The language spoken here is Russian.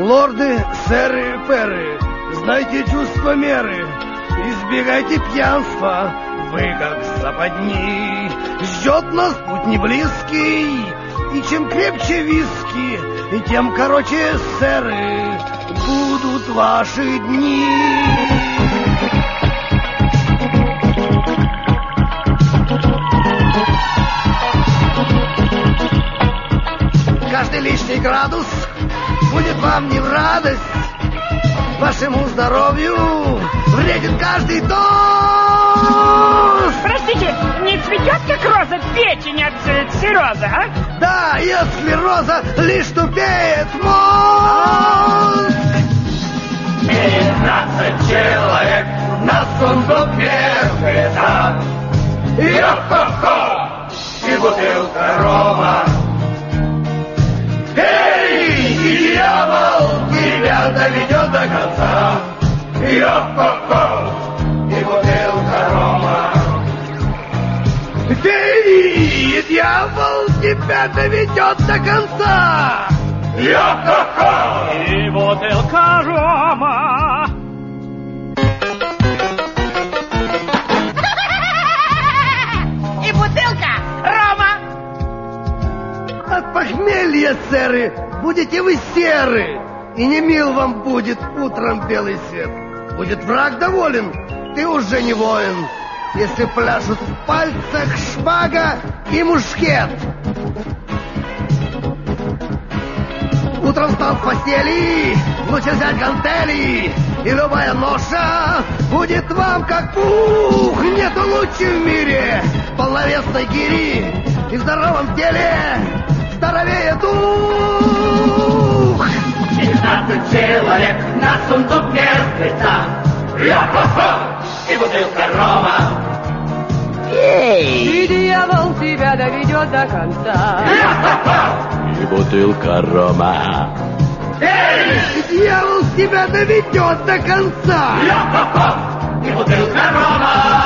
Лорды, сэры, пэры, знайте чувство меры, избегайте пьянства, вы как западни. Ждет нас путь не близкий, и чем крепче виски, и тем короче, сэры, будут ваши дни. Каждый лишний градус будет вам не в радость, вашему здоровью вредит каждый тост. Простите, не цветет как роза печень от цирроза, а? Да, если роза лишь тупеет мозг. 15 человек на сундуке вписан. Йо-хо-хо! И бутылка рома. Эй, дьявол, тебя доведет до конца. Йо-хо-хо! И бутылка рома. Эй, дьявол, тебя доведет до конца. Йо-хо-хо! И бутылка рома. И бутылка рома. От похмелья, сэры, будете вы серы, и не мил вам будет утром белый свет. Будет враг доволен, ты уже не воин, если пляшут в пальцах шпага и мушкет. Утром встал с постели, лучше взять гантели, и любая ноша будет вам как пух. Нету лучше в мире полновесной гири, и в здоровом теле здоровее дух. 15 человек на сундуке вписан. Йо-хо-хо! И бутылка рома. И дьявол тебя доведет до конца. Йо-хо-хо! И бутылка рома. Эй! Дьявол тебя доведет до конца. Йо-хо-хо! И бутылка рома.